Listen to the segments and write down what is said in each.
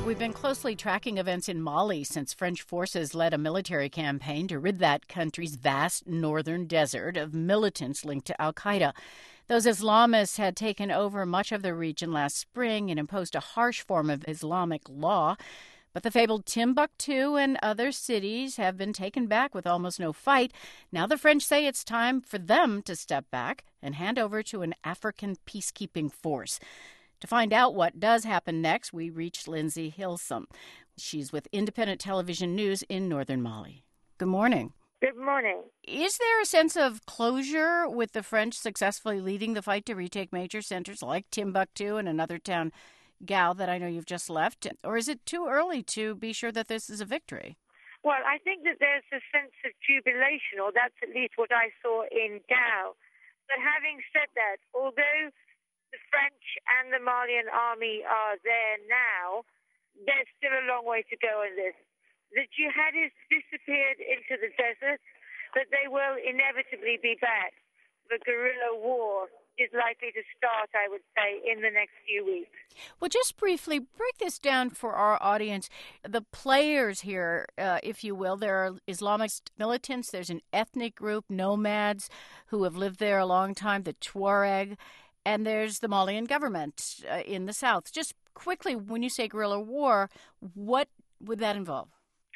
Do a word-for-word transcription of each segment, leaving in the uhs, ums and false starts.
We've been closely tracking events in Mali since French forces led a military campaign to rid that country's vast northern desert of militants linked to al-Qaeda. Those Islamists had taken over much of the region last spring and imposed a harsh form of Islamic law. But the fabled Timbuktu and other cities have been taken back with almost no fight. Now the French say it's time for them to step back and hand over to an African peacekeeping force. To find out what does happen next, we reached Lindsay Hilsum. She's with Independent Television News in northern Mali. Good morning. Good morning. Is there a sense of closure with the French successfully leading the fight to retake major centers like Timbuktu and another town, Gao, that I know you've just left? Or is it too early to be sure that this is a victory? Well, I think that there's a sense of jubilation, or that's at least what I saw in Gao. But having said that, although the French and the Malian army are there now, there's still a long way to go in this. The jihadists disappeared into the desert, but they will inevitably be back. The guerrilla war is likely to start, I would say, in the next few weeks. Well, just briefly, break this down for our audience. The players here, uh, if you will, there are Islamist militants, there's an ethnic group, nomads, who have lived there a long time, the Tuareg, and there's the Malian government uh, in the south. Just quickly, when you say guerrilla war, what would that involve?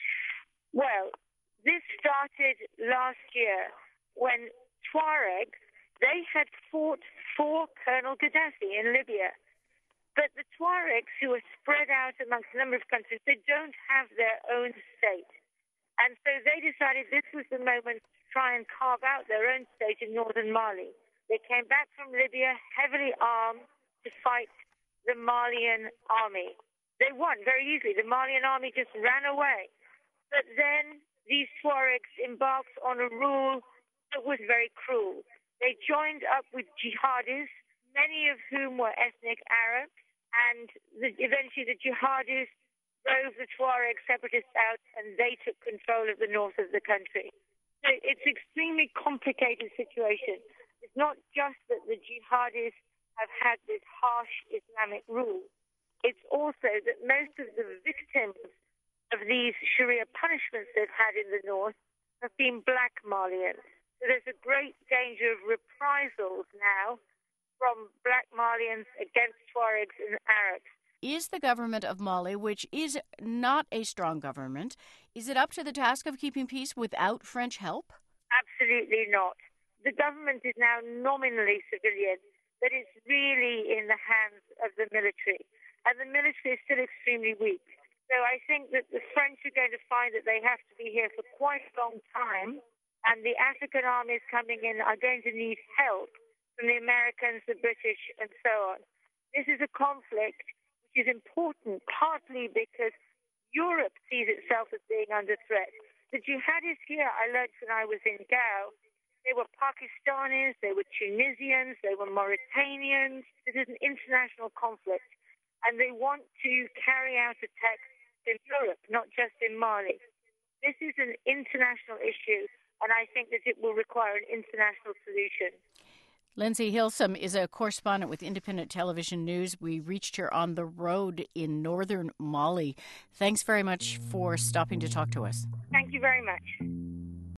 Well, this started last year when Tuareg, they had fought for Colonel Gaddafi in Libya. But the Tuaregs, who are spread out amongst a number of countries, they don't have their own state. And so they decided this was the moment to try and carve out their own state in northern Mali. They came back from Libya heavily armed to fight the Malian army. They won very easily. The Malian army just ran away. But then these Tuaregs embarked on a rule that was very cruel. They joined up with jihadis, many of whom were ethnic Arabs, and the, eventually the jihadis drove the Tuareg separatists out and they took control of the north of the country. So it's an extremely complicated situation. It's not just that the jihadis have had this harsh Islamic rule. It's also that most of the victims of these Sharia punishments they've had in the north have been black Malians. So there's a great danger of reprisals now from black Malians against Tuaregs and Arabs. Is the government of Mali, which is not a strong government, is it up to the task of keeping peace without French help? Absolutely not. The government is now nominally civilian, but it's really in the hands of the military. And the military is still extremely weak. So I think that the French are going to find that they have to be here for quite a long time, and the African armies coming in are going to need help from the Americans, the British, and so on. This is a conflict which is important, partly because Europe sees itself as being under threat. The jihadists here, I learned when I was in Gao, they were Pakistanis, they were Tunisians, they were Mauritanians. This is an international conflict, and they want to carry out attacks in Europe, not just in Mali. This is an international issue, and I think that it will require an international solution. Lindsay Hilsum is a correspondent with Independent Television News. We reached her on the road in northern Mali. Thanks very much for stopping to talk to us. Thank you very much.